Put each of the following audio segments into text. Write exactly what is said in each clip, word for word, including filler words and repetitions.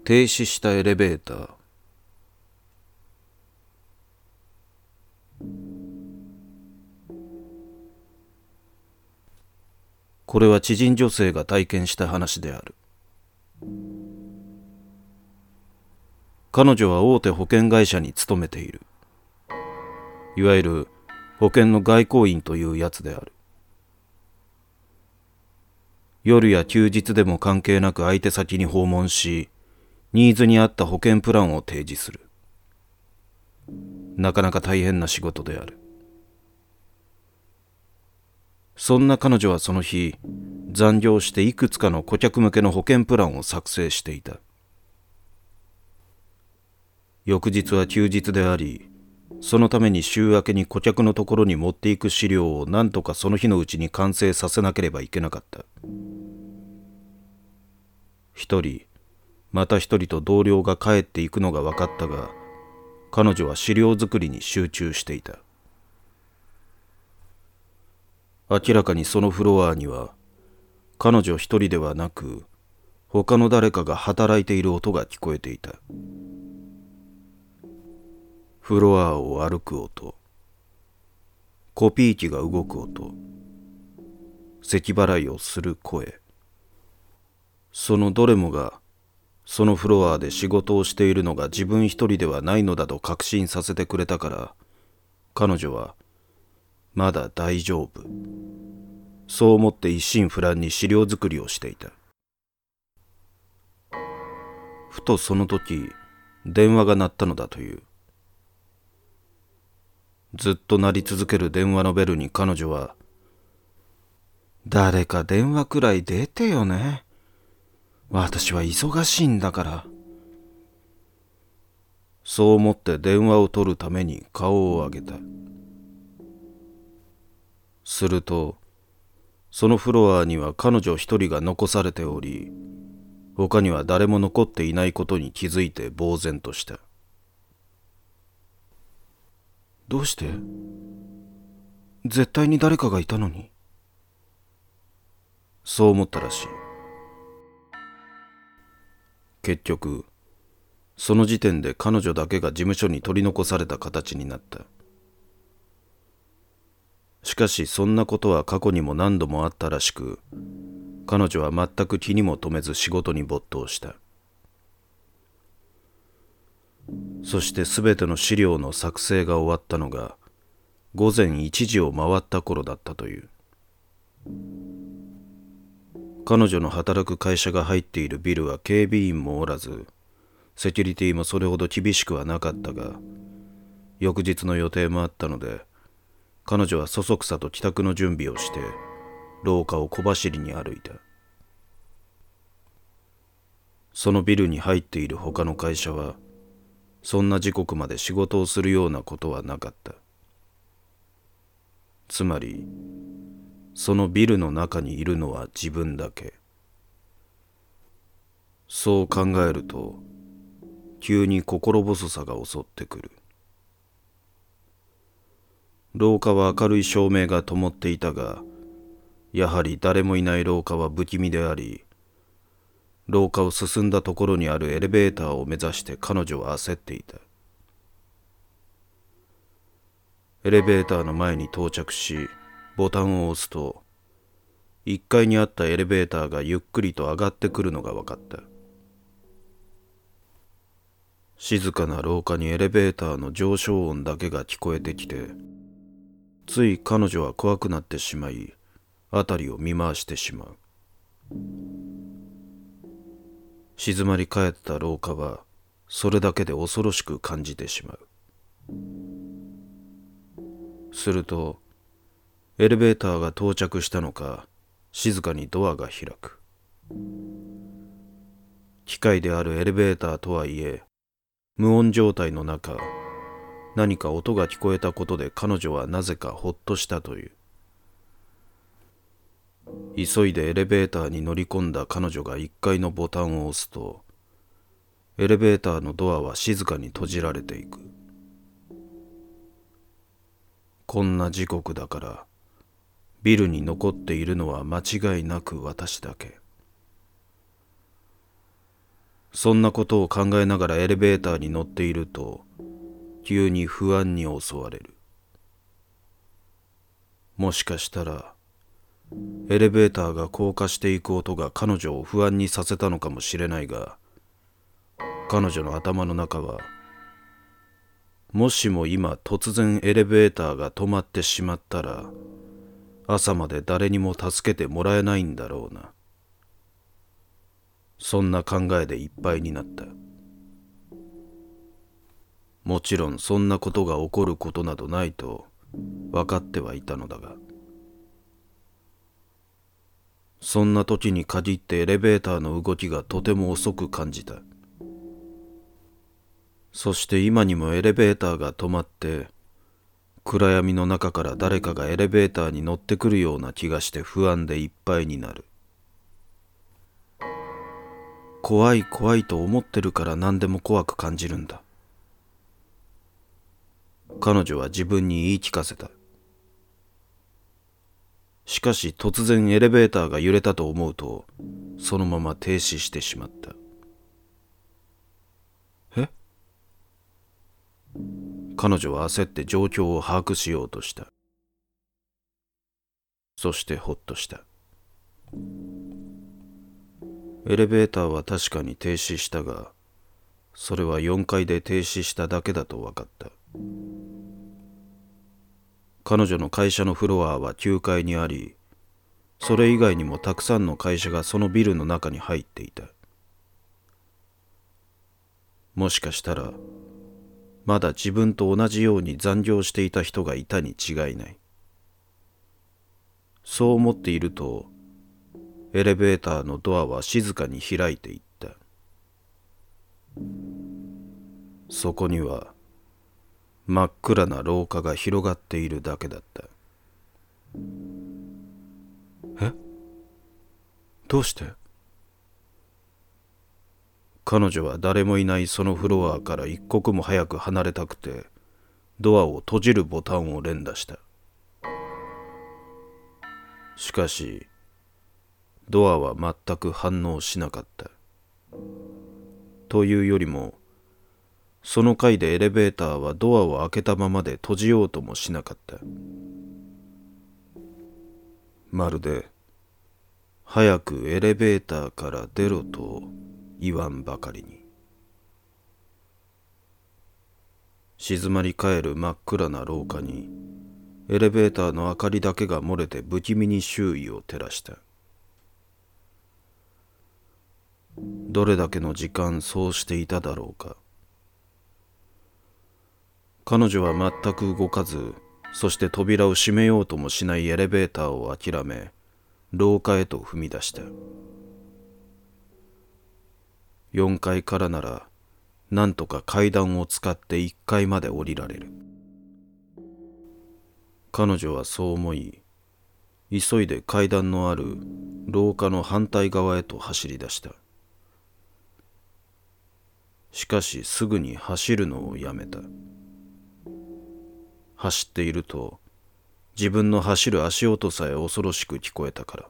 停止したエレベーター。これは知人女性が体験した話である。彼女は大手保険会社に勤めている。いわゆる保険の外交員というやつである。夜や休日でも関係なく相手先に訪問し、ニーズに合った保険プランを提示する。なかなか大変な仕事である。そんな彼女はその日、残業していくつかの顧客向けの保険プランを作成していた。翌日は休日であり、そのために週明けに顧客のところに持っていく資料を何とかその日のうちに完成させなければいけなかった。一人、また一人と同僚が帰っていくのが分かったが、彼女は資料作りに集中していた。明らかにそのフロアには、彼女一人ではなく、他の誰かが働いている音が聞こえていた。フロアを歩く音、コピー機が動く音、咳払いをする声、そのどれもがそのフロアで仕事をしているのが自分一人ではないのだと確信させてくれたから、彼女はまだ大丈夫、そう思って一心不乱に資料作りをしていた。ふとその時、電話が鳴ったのだという。ずっと鳴り続ける電話のベルに彼女は、誰か電話くらい出てよね。私は忙しいんだから。そう思って電話を取るために顔を上げた。すると、そのフロアには彼女一人が残されており、他には誰も残っていないことに気づいて呆然とした。どうして？絶対に誰かがいたのに。そう思ったらしい。結局、その時点で彼女だけが事務所に取り残された形になった。しかしそんなことは過去にも何度もあったらしく、彼女は全く気にも留めず仕事に没頭した。そしてすべての資料の作成が終わったのが午前いちじを回った頃だったという。彼女の働く会社が入っているビルは警備員もおらず、セキュリティもそれほど厳しくはなかったが、翌日の予定もあったので、彼女はそそくさと帰宅の準備をして廊下を小走りに歩いた。そのビルに入っている他の会社はそんな時刻まで仕事をするようなことはなかった。つまりそのビルの中にいるのは自分だけ。そう考えると急に心細さが襲ってくる。廊下は明るい照明が灯っていたが、やはり誰もいない廊下は不気味であり、廊下を進んだところにあるエレベーターを目指して彼女は焦っていた。エレベーターの前に到着し、ボタンを押すと、いっかいにあったエレベーターがゆっくりと上がってくるのが分かった。静かな廊下にエレベーターの上昇音だけが聞こえてきて、つい彼女は怖くなってしまい、辺りを見回してしまう。静まり返った廊下は、それだけで恐ろしく感じてしまう。すると、エレベーターが到着したのか、静かにドアが開く。機械であるエレベーターとはいえ、無音状態の中、何か音が聞こえたことで彼女はなぜかほっとしたという。急いでエレベーターに乗り込んだ彼女がいっかいのボタンを押すと、エレベーターのドアは静かに閉じられていく。こんな時刻だから、ビルに残っているのは間違いなく私だけ。 そんなことを考えながらエレベーターに乗っていると、急に不安に襲われる。もしかしたら、エレベーターが降下していく音が彼女を不安にさせたのかもしれないが、彼女の頭の中は、もしも今突然エレベーターが止まってしまったら、朝まで誰にも助けてもらえないんだろうな。そんな考えでいっぱいになった。もちろんそんなことが起こることなどないと分かってはいたのだが、そんな時に限ってエレベーターの動きがとても遅く感じた。そして今にもエレベーターが止まって、暗闇の中から誰かがエレベーターに乗ってくるような気がして不安でいっぱいになる。怖い怖いと思ってるから何でも怖く感じるんだ。彼女は自分に言い聞かせた。しかし突然エレベーターが揺れたと思うと、そのまま停止してしまった。え？彼女は焦って状況を把握しようとした。そしてほっとした。エレベーターは確かに停止したが、それはよんかいで停止しただけだと分かった。彼女の会社のフロアはきゅうかいにあり、それ以外にもたくさんの会社がそのビルの中に入っていた。もしかしたら、まだ自分と同じように残業していた人がいたに違いない。そう思っていると、エレベーターのドアは静かに開いていった。そこには真っ暗な廊下が広がっているだけだった。え？どうして？彼女は誰もいないそのフロアから一刻も早く離れたくて、ドアを閉じるボタンを連打した。しかし、ドアは全く反応しなかった。というよりも、その階でエレベーターはドアを開けたままで閉じようともしなかった。まるで、早くエレベーターから出ろと言わんばかりに。静まり返る真っ暗な廊下に、エレベーターの明かりだけが漏れて不気味に周囲を照らした。どれだけの時間そうしていただろうか。彼女は全く動かず、そして扉を閉めようともしないエレベーターを諦め、廊下へと踏み出した。よんかいからなら、なんとか階段を使っていっかいまで降りられる。彼女はそう思い、急いで階段のある廊下の反対側へと走り出した。しかしすぐに走るのをやめた。走っていると、自分の走る足音さえ恐ろしく聞こえたから。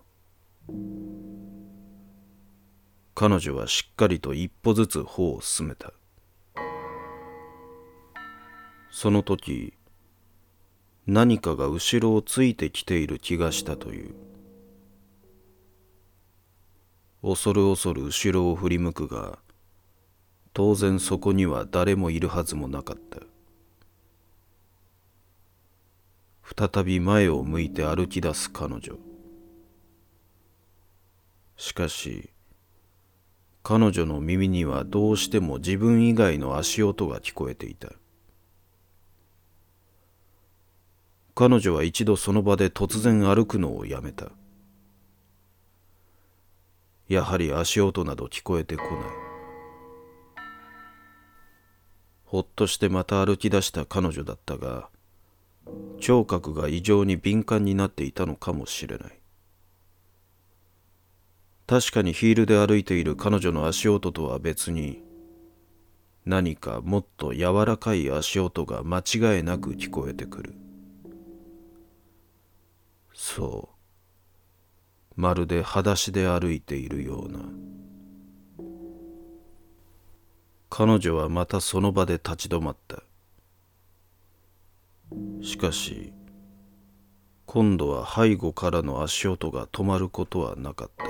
彼女はしっかりと一歩ずつ歩を進めた。その時、何かが後ろをついてきている気がしたという。恐る恐る後ろを振り向くが、当然そこには誰もいるはずもなかった。再び前を向いて歩き出す彼女。しかし、彼女の耳にはどうしても自分以外の足音が聞こえていた。彼女は一度その場で突然歩くのをやめた。やはり足音など聞こえてこない。ほっとしてまた歩き出した彼女だったが、聴覚が異常に敏感になっていたのかもしれない。確かにヒールで歩いている彼女の足音とは別に、何かもっと柔らかい足音が間違いなく聞こえてくる。そう、まるで裸足で歩いているような。 彼女はまたその場で立ち止まった。しかし今度は背後からの足音が止まることはなかった。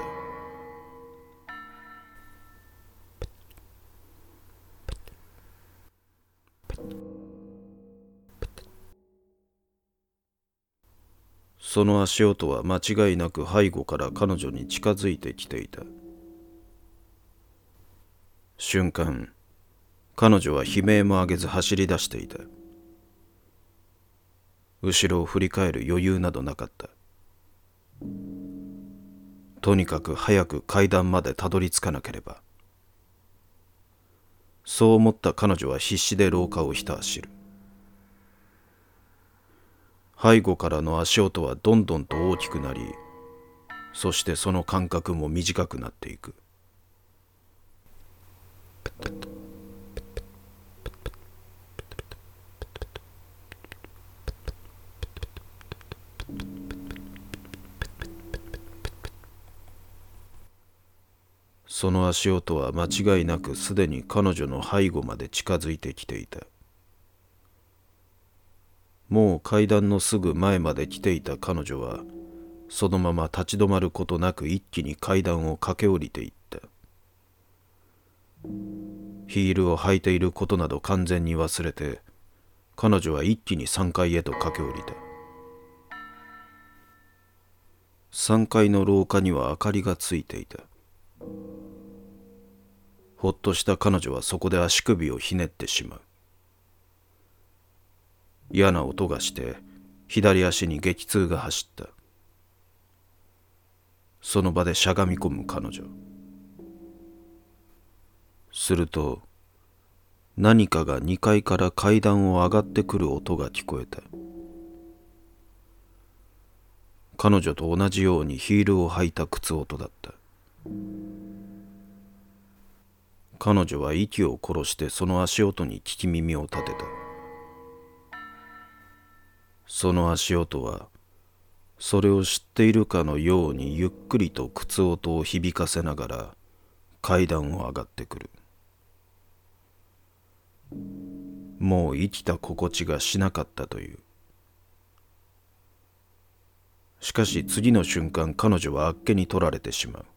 その足音は間違いなく背後から彼女に近づいてきていた。瞬間、彼女は悲鳴も上げず走り出していた。後ろを振り返る余裕などなかった。とにかく早く階段までたどり着かなければ。そう思った彼女は必死で廊下をひた走る。背後からの足音はどんどんと大きくなり、そしてその間隔も短くなっていく。その足音は間違いなくすでに彼女の背後まで近づいてきていた。もう階段のすぐ前まで来ていた彼女は、そのまま立ち止まることなく一気に階段を駆け下りていった。ヒールを履いていることなど完全に忘れて、彼女は一気にさんがいへと駆け下りた。さんがいの廊下には明かりがついていた。ほっとした彼女はそこで足首をひねってしまう。嫌な音がして左足に激痛が走った。その場でしゃがみ込む彼女。すると何かがにかいから階段を上がってくる音が聞こえた。彼女と同じようにヒールを履いた靴音だった。彼女は息を殺してその足音に聞き耳を立てた。その足音はそれを知っているかのようにゆっくりと靴音を響かせながら階段を上がってくる。もう生きた心地がしなかったという。しかし次の瞬間、彼女はあっけに取られてしまう。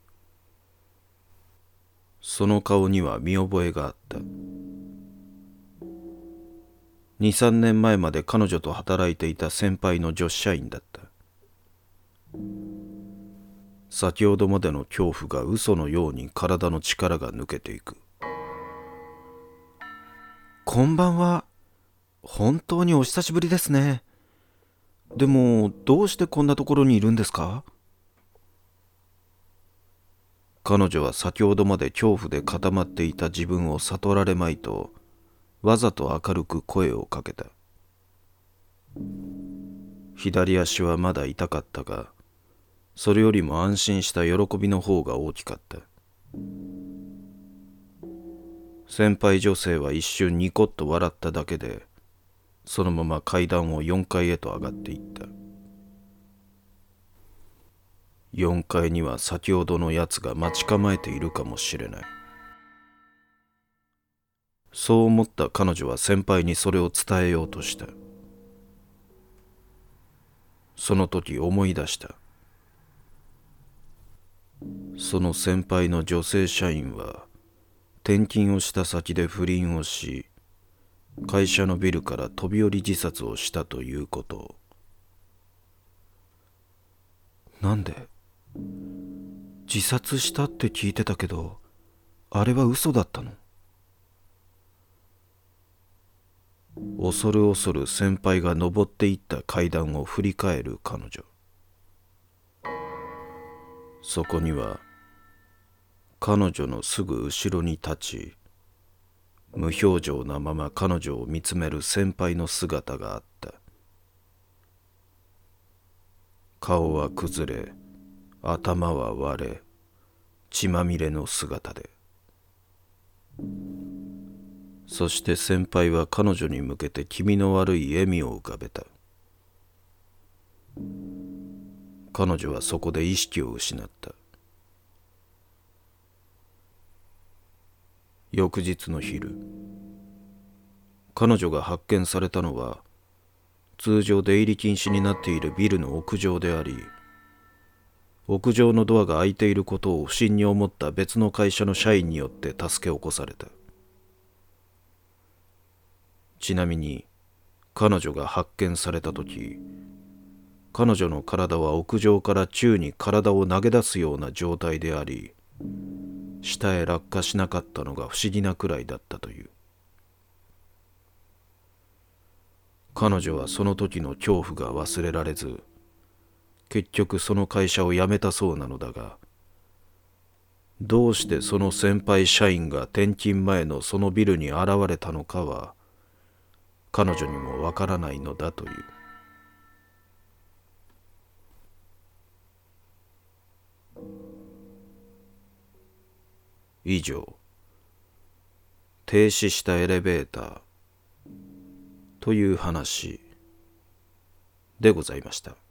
その顔には見覚えがあった。二三年前まで彼女と働いていた先輩の女子社員だった。先ほどまでの恐怖が嘘のように体の力が抜けていく。こんばんは。本当にお久しぶりですね。でもどうしてこんなところにいるんですか？彼女は先ほどまで恐怖で固まっていた自分を悟られまいとわざと明るく声をかけた。左足はまだ痛かったが、それよりも安心した喜びの方が大きかった。先輩女性は一瞬ニコッと笑っただけで、そのまま階段をよんかいへと上がっていった。よんかいには先ほどのやつが待ち構えているかもしれない。そう思った彼女は先輩にそれを伝えようとした。その時思い出した。その先輩の女性社員は転勤をした先で不倫をし、会社のビルから飛び降り自殺をしたということを。なんで？自殺したって聞いてたけど、あれは嘘だったの？恐る恐る先輩が登っていった階段を振り返る彼女。そこには彼女のすぐ後ろに立ち、無表情なまま彼女を見つめる先輩の姿があった。顔は崩れ、頭は割れ、血まみれの姿で。そして先輩は彼女に向けて気味の悪い笑みを浮かべた。彼女はそこで意識を失った。 翌日の昼、彼女が発見されたのは通常出入り禁止になっているビルの屋上であり、屋上のドアが開いていることを不審に思った別の会社の社員によって助け起こされた。ちなみに彼女が発見されたとき、彼女の体は屋上から宙に体を投げ出すような状態であり、下へ落下しなかったのが不思議なくらいだったという。彼女はその時の恐怖が忘れられず、結局その会社を辞めたそうなのだが、どうしてその先輩社員が転勤前のそのビルに現れたのかは彼女にもわからないのだという。以上、停止したエレベーターという話でございました。